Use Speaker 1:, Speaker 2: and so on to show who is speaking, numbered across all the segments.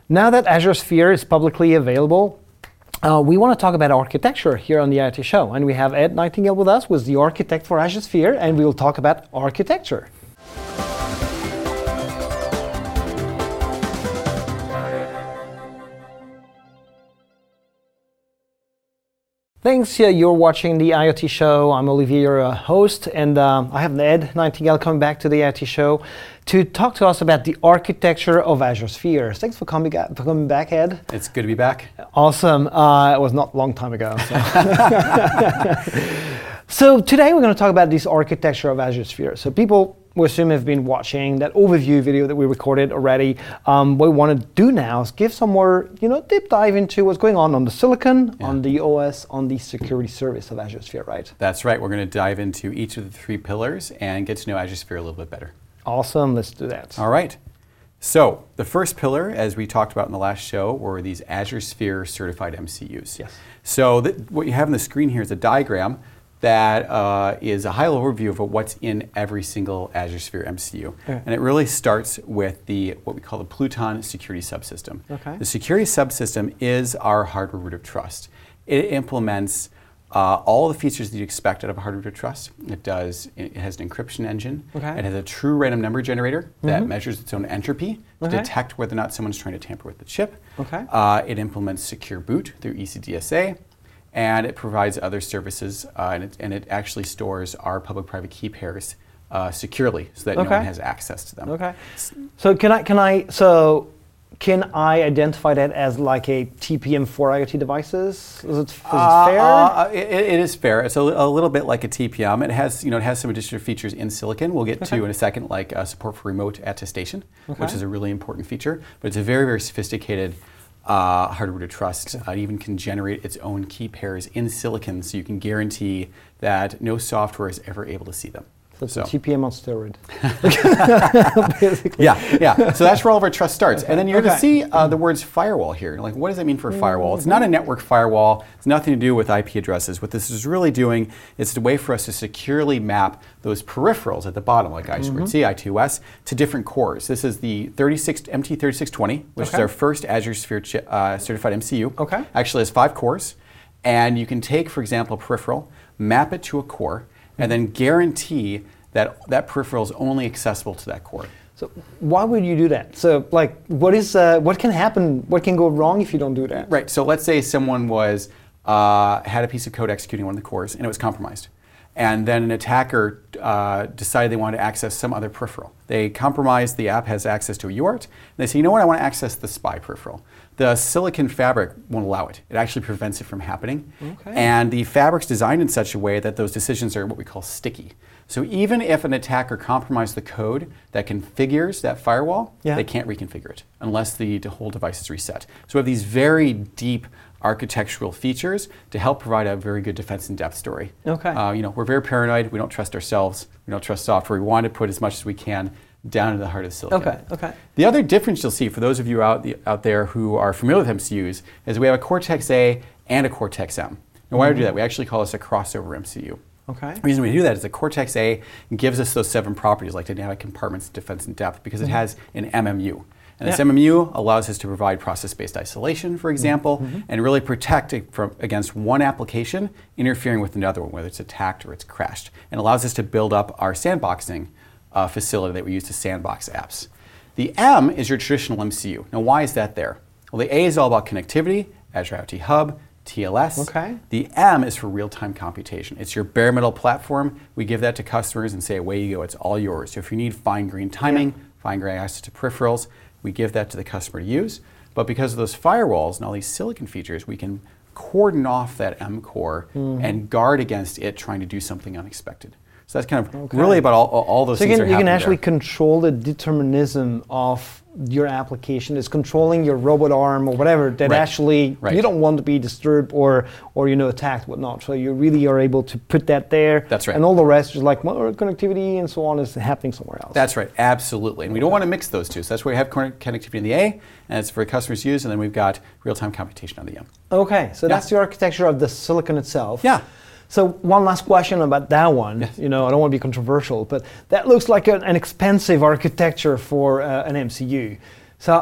Speaker 1: Now that Azure Sphere is publicly available, we want to talk about architecture here on the IoT Show. And we have Ed Nightingale with us, who is the architect for Azure Sphere, and we'll talk about architecture. Thanks, you're watching the IoT Show. I'm Olivier, your host, and I have Ed Nightingale coming back to the IoT Show to talk to us about the architecture of Azure Sphere. Thanks for coming back, Ed.
Speaker 2: It's good to be back.
Speaker 1: Awesome. It was not a long time ago. So today we're going to talk about this architecture of Azure Sphere. So people, we assume, have been watching that overview video that we recorded already. What we want to do now is give some more, deep dive into what's going on the silicon, on the OS, on the security service of Azure Sphere, right?
Speaker 2: That's right. We're going to dive into each of the three pillars and get to know Azure Sphere a little bit better.
Speaker 1: Awesome. Let's do that.
Speaker 2: All right. So the first pillar, as we talked about in the last show, were these Azure Sphere certified MCUs.
Speaker 1: Yes.
Speaker 2: So what you have on the screen here is a diagram that is a high-level overview of what's in every single Azure Sphere MCU.
Speaker 1: Okay.
Speaker 2: And it really starts with what we call the Pluton security subsystem.
Speaker 1: Okay.
Speaker 2: The security subsystem is our hardware root of trust. It implements all the features that you expect out of a hardware root of trust. It has an encryption engine.
Speaker 1: Okay.
Speaker 2: It has a true random number generator that measures its own entropy to detect whether or not someone's trying to tamper with the chip.
Speaker 1: Okay.
Speaker 2: It implements secure boot through ECDSA. And it provides other services, and it actually stores our public-private key pairs securely, so that no one has access to them.
Speaker 1: Okay. So can I identify that as like a TPM for IoT devices? Is it fair?
Speaker 2: It is fair. It's a little bit like a TPM. It has some additional features in silicon. We'll get to in a second, like support for remote attestation, which is a really important feature. But it's a very, very sophisticated hardware root of trust. It even can generate its own key pairs in silicon, so you can guarantee that no software is ever able to see them.
Speaker 1: So it's a TPM on steroid.
Speaker 2: Basically. Yeah. So that's where all of our trust starts. And then you're going to see the words firewall here. Like, what does that mean for a firewall? It's not a network firewall. It's nothing to do with IP addresses. What this is really doing is a way for us to securely map those peripherals at the bottom, like I2C, I2S, to different cores. This is the MT3620, which is our first Azure Sphere certified MCU.
Speaker 1: Okay.
Speaker 2: Actually has 5 cores. And you can take, for example, a peripheral, map it to a core, and then guarantee that peripheral is only accessible to that core.
Speaker 1: So why would you do that? So what can happen? What can go wrong if you don't do that?
Speaker 2: Right. So let's say someone had a piece of code executing one of the cores and it was compromised, and then an attacker decided they wanted to access some other peripheral. They compromised, the app has access to a UART, and they say, you know what, I want to access the SPI peripheral. The silicon fabric won't allow it. It actually prevents it from happening.
Speaker 1: Okay.
Speaker 2: And the fabric's designed in such a way that those decisions are what we call sticky. So even if an attacker compromised the code that configures that firewall, they can't reconfigure it unless the whole device is reset. So we have these very deep architectural features to help provide a very good defense in depth story.
Speaker 1: Okay.
Speaker 2: We're very paranoid. We don't trust ourselves. We don't trust software. We want to put as much as we can down to the heart of the silicon.
Speaker 1: Okay.
Speaker 2: The other difference you'll see for those of you out there who are familiar with MCUs is we have a Cortex-A and a Cortex-M. And why do we do that? We actually call this a crossover MCU.
Speaker 1: Okay.
Speaker 2: The reason we do that is the Cortex-A gives us those 7 properties like dynamic compartments, defense, and depth because it has an MMU. And this MMU allows us to provide process-based isolation, for example, and really protect it against one application interfering with another one, whether it's attacked or it's crashed. And allows us to build up our sandboxing facility that we use to sandbox apps. The M is your traditional MCU. Now, why is that there? Well, the A is all about connectivity, Azure IoT Hub, TLS.
Speaker 1: Okay.
Speaker 2: The M is for real-time computation. It's your bare metal platform. We give that to customers and say, away you go, it's all yours. So if you need fine-grained timing, fine-grained access to peripherals, we give that to the customer to use. But because of those firewalls and all these silicon features, we can cordon off that M core and guard against it trying to do something unexpected. So that's kind of really about all those things that are happening.
Speaker 1: So you can actually control the determinism of your application. It's controlling your robot arm or whatever that actually you don't want to be disturbed or attacked, whatnot. So you really are able to put that there.
Speaker 2: That's right.
Speaker 1: And all the rest is like connectivity and so on is happening somewhere else.
Speaker 2: That's right, absolutely. And we don't want to mix those two. So that's why we have connectivity in the A, and it's for customers to use, and then we've got real-time computation on the M.
Speaker 1: Okay, so that's the architecture of the silicon itself.
Speaker 2: Yeah.
Speaker 1: So one last question about that one.
Speaker 2: Yes.
Speaker 1: I don't want to be controversial, but that looks like an expensive architecture for an MCU. So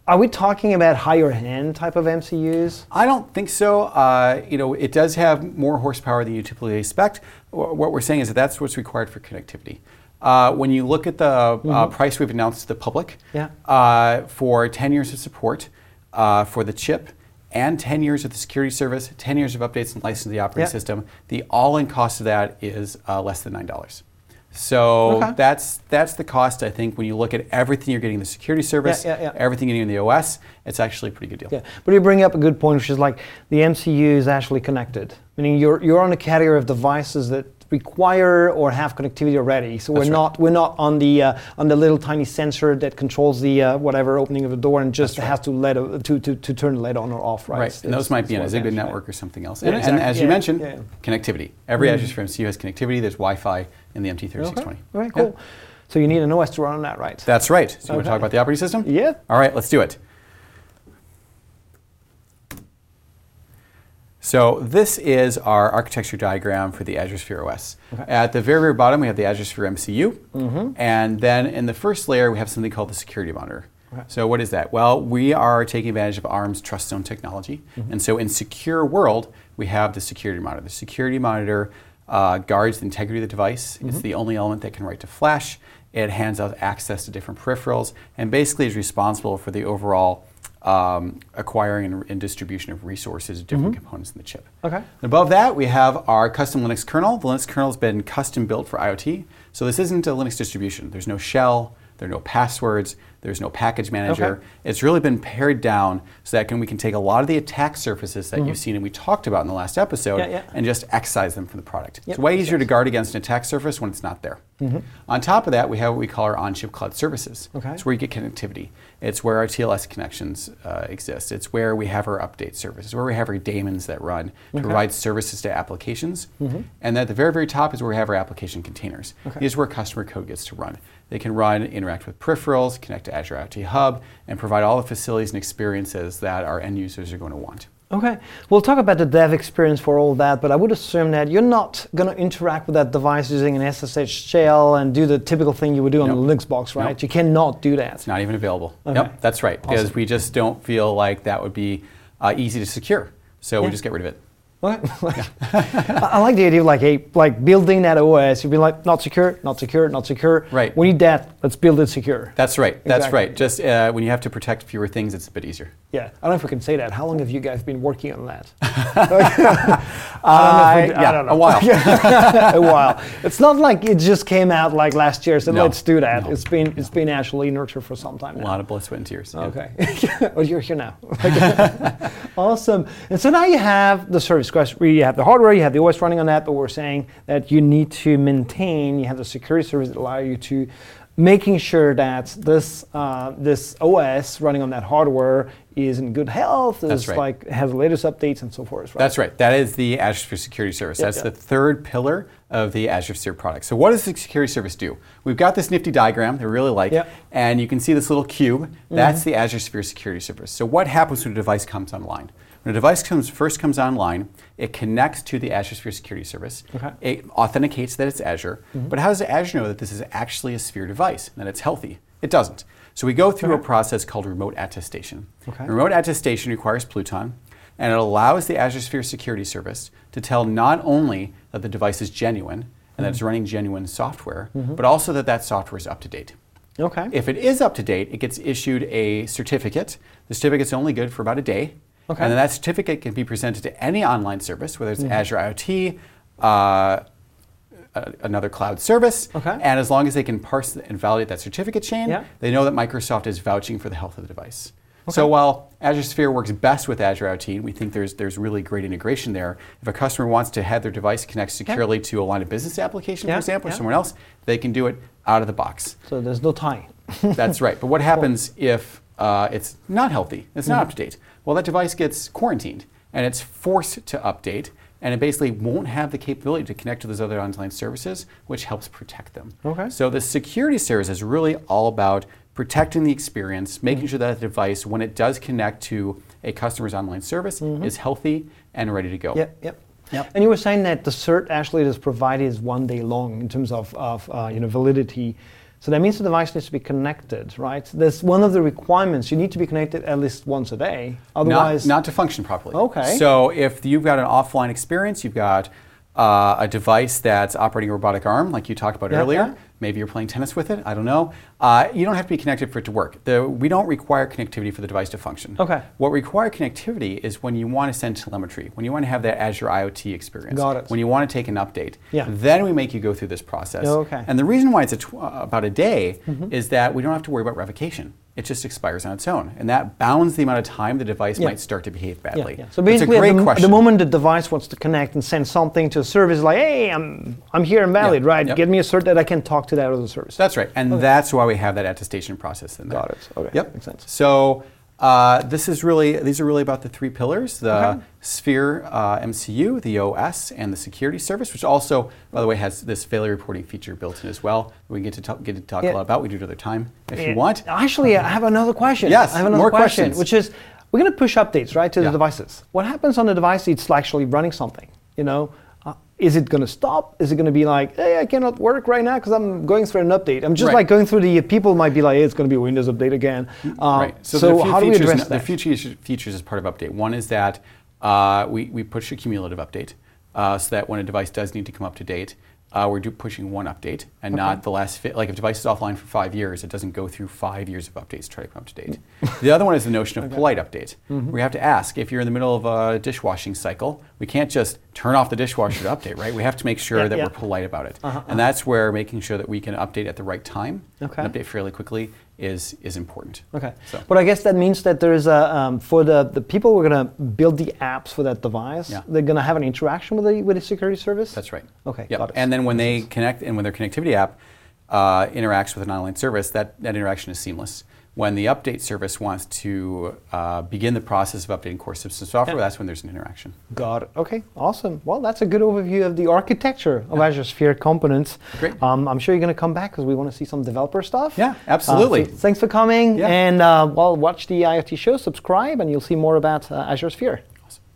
Speaker 1: Are we talking about higher end type of MCUs?
Speaker 2: I don't think so. It does have more horsepower than you typically expect. What we're saying is that that's what's required for connectivity. When you look at the price we've announced to the public, for 10 years of support for the chip, and 10 years of the security service, 10 years of updates and license the operating system, the all-in cost of that is less than $9. So that's the cost, I think, when you look at everything you're getting in the security service, everything you're getting in the OS, it's actually a pretty good deal.
Speaker 1: Yeah, but you bring up a good point, which is like the MCU is actually connected. Meaning you're on a category of devices that require or have connectivity already. So we're not on the little tiny sensor that controls the whatever opening of the door and just has to to turn the light on or off, right?
Speaker 2: Right, and those might be on a Zigbee network or something else. And as you mentioned, connectivity. Every Azure Sphere MCU has connectivity. There's Wi-Fi in the MT3620.
Speaker 1: Okay, very cool. So you need an OS to run on that, right?
Speaker 2: That's right. So you want to talk about the operating system?
Speaker 1: Yeah.
Speaker 2: All right, let's do it. So this is our architecture diagram for the Azure Sphere OS. At the very, very bottom, we have the Azure Sphere MCU. And then in the first layer, we have something called the security monitor. So what is that? Well, we are taking advantage of ARM's Trust Zone technology. And so in secure world, we have the security monitor. The security monitor guards the integrity of the device. It's the only element that can write to flash. It hands out access to different peripherals and basically is responsible for the overall acquiring and distribution of resources, different components in the chip. And above that, we have our custom Linux kernel. The Linux kernel has been custom built for IoT. So this isn't a Linux distribution. There's no shell, there are no passwords, there's no package manager. It's really been pared down so that we can take a lot of the attack surfaces that you've seen and we talked about in the last episode and just excise them from the product. It's way easier to guard against an attack surface when it's not there. On top of that, we have what we call our on-chip cloud services. It's where you get connectivity. It's where our TLS connections exist. It's where we have our update services, where we have our daemons that run to provide services to applications. And at the very, very top is where we have our application containers. These is where customer code gets to run. They can run, interact with peripherals, connect to Azure IoT Hub, and provide all the facilities and experiences that our end users are going to want.
Speaker 1: Okay, we'll talk about the dev experience for all that, but I would assume that you're not going to interact with that device using an SSH shell and do the typical thing you would do on a Linux box, right? You cannot do that.
Speaker 2: It's not even available. Yep, that's right, because we just don't feel like that would be easy to secure, so we just get rid of it.
Speaker 1: I like the idea of like building that OS. You'd be like, not secure, not secure, not secure.
Speaker 2: Right.
Speaker 1: We need that. Let's build it secure.
Speaker 2: That's right. That's right. Just when you have to protect fewer things, it's a bit easier.
Speaker 1: Yeah. I don't know if we can say that. How long have you guys been working on that?
Speaker 2: I don't know. A while.
Speaker 1: A while. It's not like it just came out like last year. So let's do that. No. It's been actually nurtured for some time now.
Speaker 2: A lot of blood, sweat, and tears.
Speaker 1: Okay. Well, you're here now. Awesome. And so now you have the service. You have the hardware, you have the OS running on that, but we're saying that you need to maintain, you have the security service that allow you to making sure that this OS running on that hardware is in good health, has the latest updates and so forth. Right?
Speaker 2: That's right. That is the Azure Sphere Security Service. That's the third pillar of the Azure Sphere product. So what does the security service do? We've got this nifty diagram that we really like, and you can see this little cube. That's the Azure Sphere Security Service. So what happens when a device comes online? When a device first comes online, it connects to the Azure Sphere Security Service. It authenticates that it's Azure. But how does Azure know that this is actually a Sphere device and that it's healthy? It doesn't. So we go through a process called remote attestation. Remote attestation requires Pluton, and it allows the Azure Sphere Security Service to tell not only that the device is genuine and that it's running genuine software, but also that that software is up to date. If it is up to date, it gets issued a certificate. The certificate's only good for about a day. And then that certificate can be presented to any online service, whether it's Azure IoT, another cloud service, and as long as they can parse and validate that certificate chain, they know that Microsoft is vouching for the health of the device. So while Azure Sphere works best with Azure IoT, we think there's really great integration there. If a customer wants to have their device connect securely to a line of business application, for example, or somewhere else, they can do it out of the box.
Speaker 1: So there's no tie.
Speaker 2: That's right. But what happens if it's not healthy, it's not up to date? Well, that device gets quarantined and it's forced to update, and it basically won't have the capability to connect to those other online services, which helps protect them. So the security service is really all about protecting the experience, making sure that the device, when it does connect to a customer's online service, is healthy and ready to go.
Speaker 1: And you were saying that the cert actually is provided is 1 day long in terms of validity. So that means the device needs to be connected, right? That's one of the requirements. You need to be connected at least once a day. Otherwise,
Speaker 2: not to function properly.
Speaker 1: Okay.
Speaker 2: So if you've got an offline experience, you've got a device that's operating a robotic arm, like you talked about earlier.
Speaker 1: Yeah.
Speaker 2: Maybe you're playing tennis with it. I don't know. You don't have to be connected for it to work. We don't require connectivity for the device to function.
Speaker 1: Okay.
Speaker 2: What require connectivity is when you want to send telemetry, when you want to have that Azure IoT experience.
Speaker 1: Got it.
Speaker 2: When you want to take an update.
Speaker 1: Yeah.
Speaker 2: Then we make you go through this process.
Speaker 1: Okay.
Speaker 2: And the reason why it's about a day is that we don't have to worry about revocation. It just expires on its own, and that bounds the amount of time the device might start to behave badly.
Speaker 1: Yeah. So basically,
Speaker 2: it's a great question.
Speaker 1: the moment the device wants to connect and send something to a service, like, hey, I'm here and valid, right?
Speaker 2: Yep.
Speaker 1: Get me a cert that I can talk to that other service.
Speaker 2: That's right, and that's why we have that attestation process in there.
Speaker 1: Got it. Okay.
Speaker 2: Yep.
Speaker 1: Makes sense.
Speaker 2: So these are really about the three pillars: the Sphere MCU, the OS, and the security service, which also, by the way, has this failure reporting feature built in as well. We can get to talk a lot about. We do it another time if you want.
Speaker 1: Actually, I have another question.
Speaker 2: Yes,
Speaker 1: I have another
Speaker 2: more
Speaker 1: question,
Speaker 2: questions.
Speaker 1: which is, we're going to push updates, right, to the devices. What happens on the device it's actually running something? You know, is it going to stop? Is it going to be like, hey, I cannot work right now because I'm going through an update? I'm just like going through the, people might be like, hey, it's going to be a Windows update again.
Speaker 2: Right.
Speaker 1: So how do we address that?
Speaker 2: The few features as part of update. One is that we push a cumulative update so that when a device does need to come up to date, we're pushing one update and not the last, like if a device is offline for 5 years, it doesn't go through 5 years of updates to try to come up to date. The other one is the notion of polite update. We have to ask, if you're in the middle of a dishwashing cycle, we can't just turn off the dishwasher to update, right? We have to make sure that we're polite about it. And that's where making sure that we can update at the right time and update fairly quickly is important.
Speaker 1: Okay.
Speaker 2: So.
Speaker 1: But I guess that means that there is a, for the people who are going to build the apps for that device, they're going to have an interaction with the security service?
Speaker 2: That's right.
Speaker 1: Okay,
Speaker 2: Yep.
Speaker 1: got it.
Speaker 2: And then when they connect and when their connectivity app interacts with an online service, that interaction is seamless. When the update service wants to begin the process of updating core system software, that's when there's an interaction.
Speaker 1: Got it. Okay, awesome. Well, that's a good overview of the architecture of Azure Sphere components.
Speaker 2: Great.
Speaker 1: I'm sure you're going to come back because we want to see some developer stuff.
Speaker 2: Yeah, absolutely.
Speaker 1: So thanks for coming. And watch the IoT show, subscribe, and you'll see more about Azure Sphere.
Speaker 2: Awesome.